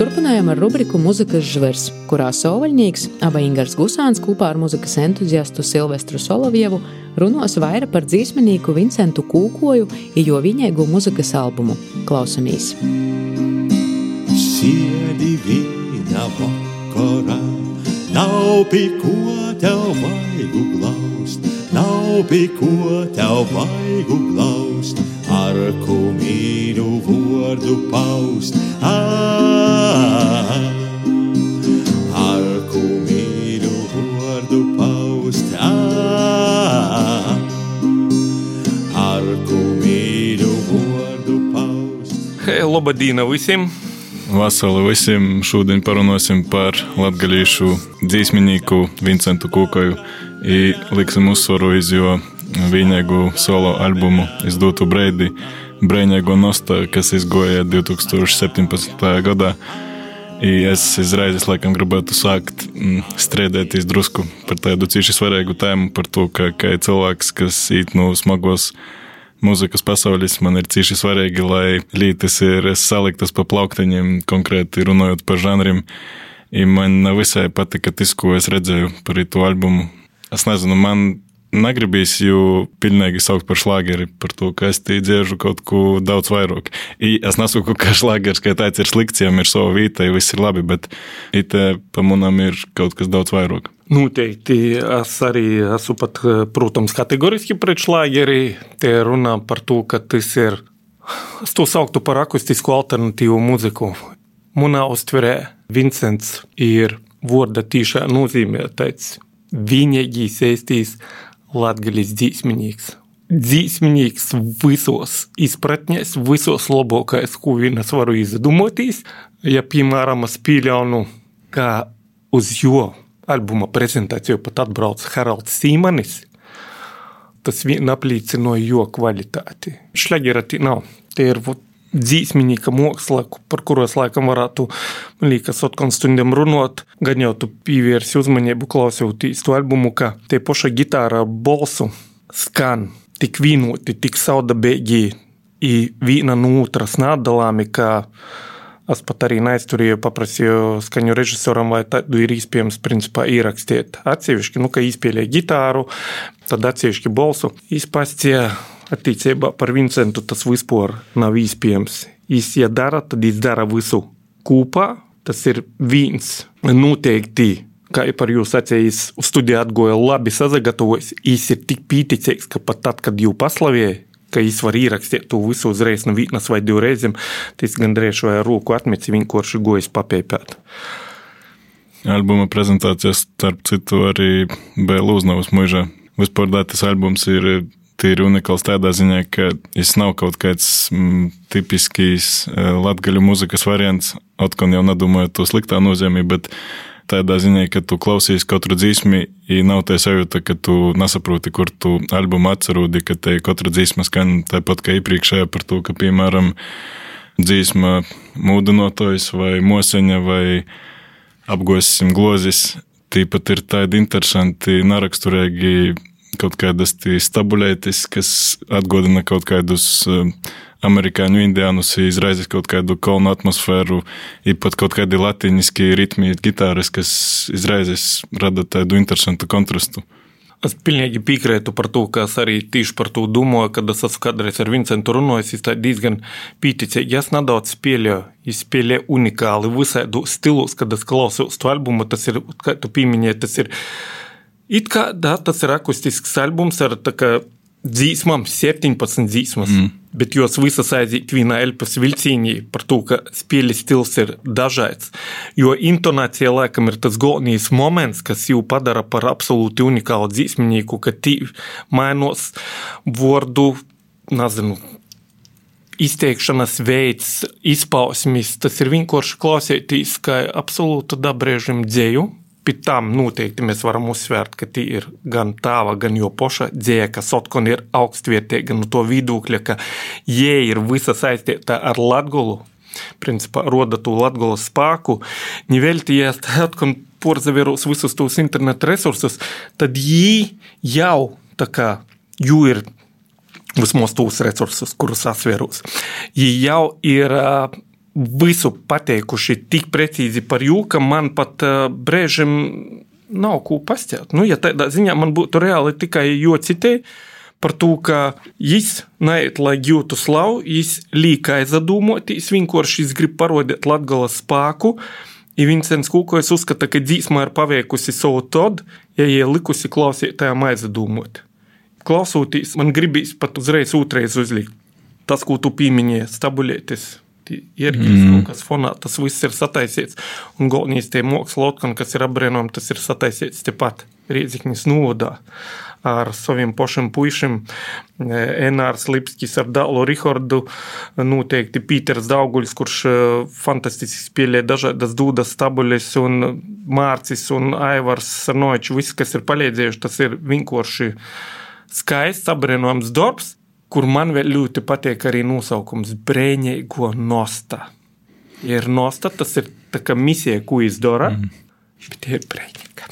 turpinājām ar rubriku Muzikas žvers, kurā sovaļnīgs aba Ingars Gusāns kopā ar muzikas entuziastu Silvestru Solovjevu runos vaira par dzīsmenīku Vincentu Kūkoju i jo viņeigu muzikas albumu. Klausamīs. Siedi vīna vakarā, nav pie ko tev vaigu glaust, nav pie ko tev vaigu glaust, ar ko mīļu vordu paust. Ar ko mīļu vordu paust. Ar ko mīļu vordu paust. Hei, labadīna visiem! Vasali visiem! Šodien parunāsim par latgalīšu dzīsminīku Vincentu Kūkoju i liksim uzsvaru iz jo viņaigu solo albumu izdotu breidi Brēņēgo Nosta, kas izgoja 2017. gadā. I es izraizes laikam gribētu sākt strēdēties drusku par tādu cīši svarīgu tēmu, par to, ka cilvēks, kas īt no smagos muzikas pasaulis, man ir cīši svarīgi, lai lītis ir saliktas pa plaukteņiem, konkrēti runājot par žanrim. I man visai patika tas, ko es redzēju par itu albumu. Es nezinu, man negribīs jū pilnīgi saukt par šlāgeri, par to, ka es tī dziežu kaut ko daudz vairāk. I es nesaku, ka šlāgers, ka tāds ir slikts, jām ir sava vīta, ja viss ir labi, bet ite pa munam ir kaut kas daudz vairāk. Noteikti, es arī esmu pat, protams, kategoriski pret šlāgeri. Te runā par to, ka tas ir, es to sauktu par akustisku alternatīvu muziku. Munā uztverē Vincents ir vorda tīšā nozīmē tāds viņaigi saistīs latgalis dzīsminīgs. Dzīsminīgs visos izpratņēs, visos labākais, ko vienas varu izdomāties. Ja, piemēram, es pieļaunu, ka uz jo albuma prezentāciju pat atbrauc Haralds Sīmanis, tas vien apliecinoja jo kvalitāti. Šļagera tī nav. Te ir dzīsminīga māksla, par kuru es laikam varētu, man liekas, otkon stundiem runot, gan jau tu pīvērsi uzmanību klausjoties to albumu, ka te poša gitāra ar bolsu skan tik vienoti, tik saudabēgi i viena no otras nādalāmi, ka es pat arī neaizturēju, paprasīju skaņu režisoram, vai tādu ir iespējams principā ierakstīt atsevišķi, ka izpēlē gitāru, tad atsevišķi bolsu. Izpastie attīcībā par Vincentu tas vispār nav iespējams. Jis, ja dara, tad jis dara visu kūpā. Tas ir viens noteikti, kā par jūs sacējis, uz studiju atgoja labi sazagatavojis. Jis ir tik pīticīgs, ka pat tad, kad jū paslavēja, ka jis var ierakstīt to visu uzreiz no vienas vai divreizim, tas gandrīz vai roku atmeci vienkārši gojas papēpēt. Albuma prezentācijas, starp citu, arī bija Lūznavas muižā. Vispār tas albums ir tīri unikāls tādā ziņā, ka jis nav kaut kāds tipiskīs latgaļu muzikas variants, otkon jau nedomāju to sliktā nozīmē, bet tādā ziņā, ka tu klausīs katru dzīsmi i nav tā sajūta, ka tu nesaproti, kur tu albumu atcerūdi, ka te katra dzīsma skan tāpat kā iepriekšējā par to, ka, piemēram, dzīsma mūdinotojs vai moseņa vai apgosim glozis, tīpat ir tādi interesanti, naraksturēgi kaut kādas stabulētis, kas atgodina kaut kādus amerikāņu indiānus, izraizis kaut kādu kalnu atmosfēru, ir pat kaut kādi latiņiski ritmi gitāras, kas izraizis rada tādu interesantu kontrastu. Es pilnīgi piekrītu par to, ka es arī tieši par to domāju, kad es esmu kādreiz ar Vincentu runājis, es tā diezgan pīticīgi. Es nedaudz spēlēju, es spēlēju unikāli visādu stilus, kad es klausos to albumu, tas ir, kā tu pieminēji, tas ir it kā, tas ir akustisks albums ar tā kā dzīsmām, 17 dzīsmas, bet jos visas aiziet vienā elpas vilcīnī par to, ka spēļu stils ir dažāds, jo intonācija laikam ir tas galvenais moments, kas jau padara par absolūti unikālu dzīsminīku, ka tī mainos vordu, nezinu, izteikšanas veids, izpausmis, tas ir vienkārši klausētīs, kā absolūta dabrēžim dzēju. Pēc tam noteikti mēs varam uzsvērt, ka tī ir gan tāva, gan jo poša dzēja, kas otkon ir augstvērtīga no to vidūkļa, ka jē ir visa saistīta ar Latgolu, principā roda to Latgolas spāku, nevelti, ja otkon porzaveros visus tos internetu resursus, tad jī jau tā kā jū ir vismaz tos resursus, kurus asvēros. Jī jau ir visu pateikuši tik precīzi par jū, ka man pat brēžam nav ko pastāt. Ja tādā ziņā man būtu reāli tikai jocitēji par to, ka jis neiet, lai jūtu slavu, jis līkai zadūmotīs, vienkārši jis grib parodēt Latgolas spāku, I Vincents Kūkojs uzskata, ka dzīsmā ir paveikusi savu tad, ja jie likusi klausītājām aizadūmot. Klausūtīs, man gribīs pat uzreiz otrais uzlikt. Tas, ko tu pīmiņie, stabulētis, iergīs kaut kas fonā, tas viss ir sataisīts. Un galvenīs tie māksla lotkani, kas ir apbrēnojami, tas ir sataisīts tepat Rēzeknis novadā ar saviem pašiem puišiem. Enārs Lipskis ar dālu Rihardu, noteikti Pīters Dauguļs, kurš fantastiski spēlē dažādas dūdas stabuļas, un Mārcis un Aivars Sarnovičs, viss, kas ir palīdzējuši, tas ir vienkārši skaists, apbrēnojams darbs, kur man vēl ļoti patīk arī nosaukums Brēņeigo nosta. Ja ir nosta, tas ir tā kā misija, ko izdara, bet ir brēņīga.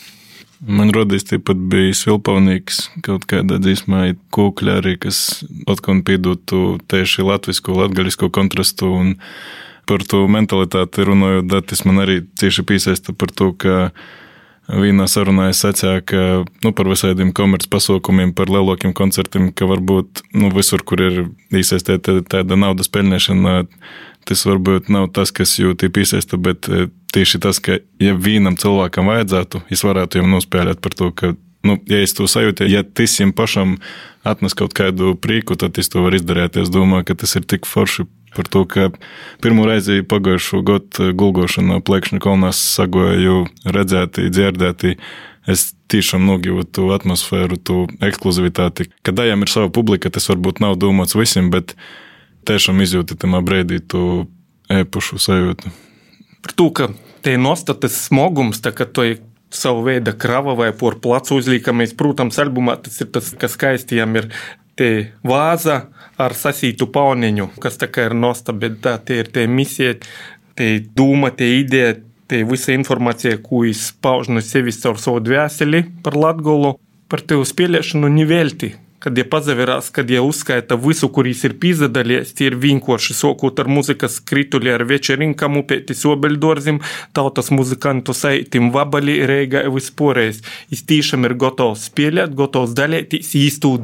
Man rodīs tāpat bija Svilpaunīgs kaut kādā dzīsmā Kūkļa arī, kas atkon pīdūtu tieši latvisko, latgaļisko kontrastu un par to mentalitāti runājot, datis man arī cieši pīsaista par to, ka vienā sarunā es sacīju, ka par visādiem komerc pasaukumiem, par lielokiem koncertiem, ka varbūt visur, kur ir iesaistīta tāda naudas pelnēšana, tas varbūt nav tas, kas jūtī piesaista, bet tieši tas, ka ja vienam cilvēkam vajadzētu, es varētu jums nospēlēt par to, ka, ja es to sajūtu, ja tas jums pašam atnes kaut kādu prīku, tad es to varu izdarīt. Es domāju, ka tas ir tik forši par to, ka pirmo reizi pagājušo gadu gulgošanā Plēkšņu kalnās sagoju redzētī, dzirdētī. Es tiešām nogīvu to atmosfēru, to ekskluzivitāti. Kad dājām ir sava publika, tas varbūt nav domāts visiem, bet tiešām izjūti tamā brīdī to ēpušu sajūtu. Par to, ka te nostatas smogums, tā ka to ir savu veidu krava vai por placu uzlīkamies, protams, albumā tas ir tas, kas skaistījām ir te vāza ar sasītu pauneņu, kas tā kā ir nosta, bet tā, te ir te misija, te dūma, te ideja, te visa informācija, ko es pauž no sevis caur savu dvēseli par Latgolu, par tevu spēlēšanu nevelti. Kad jie pazaverās, kad jie uzskaita visu, kurīs ir pīzadalies, tie ir vienkārši sokot ar muzikas krituli, ar večerinkam upētis obeļdorzim, tautas muzikantu saitim vabali, reigai visporējais. Jis tīšām ir gotovs spēlēt, gotovs dalētīs, jis to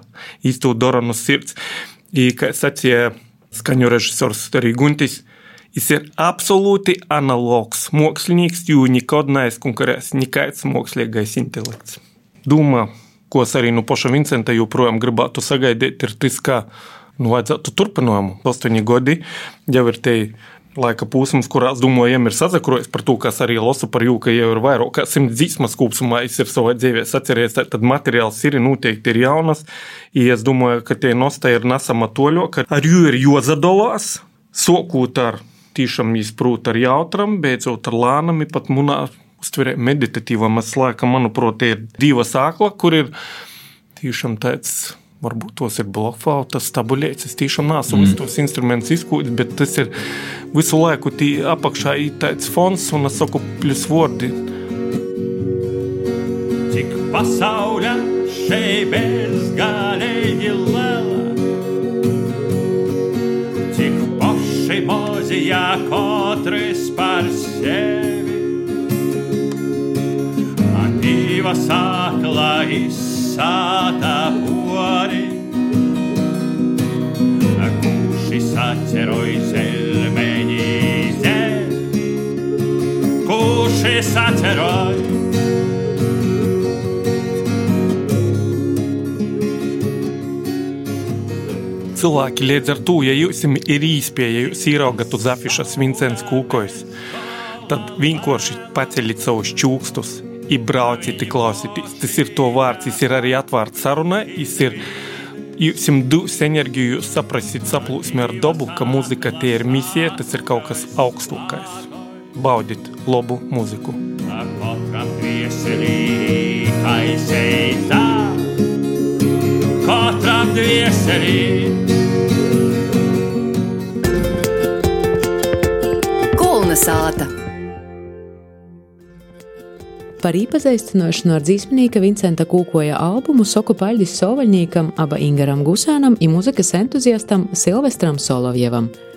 dara no sirds. I, kā sacīja skaņu režisors arī Guntis, jis ir absolūti analogs mākslinieks, jo nekad neaizkonkurēs nekāds mākslīgais intelekts. Domā, ko es arī paša Vincenta joprojām gribētu sagaidīt, ir tas, ka vajadzētu turpinājumu. 8 gadi jau ir te laika posms, kurās, domājam, ir sazakrojis par to, kas arī lasu par jū, ka jau ir vairāk kā 100 dzīsmas kopsumā, es ir savā dzīvē sacerējies, tad materiāls ir noteikti ir jaunas, I es domāju, ka tie nostā ir nesama toļo, ka ar jū ir jozadolās, sokūt ar tīšām izprūt ar jautram, beidzot ar lānami, pat munā uztverē meditatīvam slēka, manuprāt, ir diva sākla, kur ir tīšām tāds, varbūt tos ir blokflautas, tabuļēts, es tīšām nāsu visu tos instrumentus izkūdis, bet tas ir visu laiku tī apakšā ir tāds fons, un es saku pļus vordi. Cik pasauļa šeit bezgalīgi lela, cik poši mozijā kotris par sevi, diva sākla izsāta pori, kuši saceroj zelmeņi zem, kuši saceroj. Cilvēki līdz ar to, ja jūs ir īspēja, ja jūs īraugat uz afišas Vincents Kūkojs, tad vienkārši paceļit savus čūkstus I brauciet, I klausieties. Tas ir to vārds, jis ir arī atvārds sarunai, jis ir, jūsim dus enerģiju, jūs saprasit saplūsmi ar dobu, ka muzika tie ir misija, tas ir kaut kas augstākais. Baudit labu muziku. Katram dvieselī aizeidā, katram dvieselī. Kulna sāta. Par īpazīstināšanu ar dzīsmenīka Vincenta Kūkoja albumu soku paļdis Sovaļnīkam, aba Ingaram Gusānam I muzikas entuziastam Silvestram Solovjevam.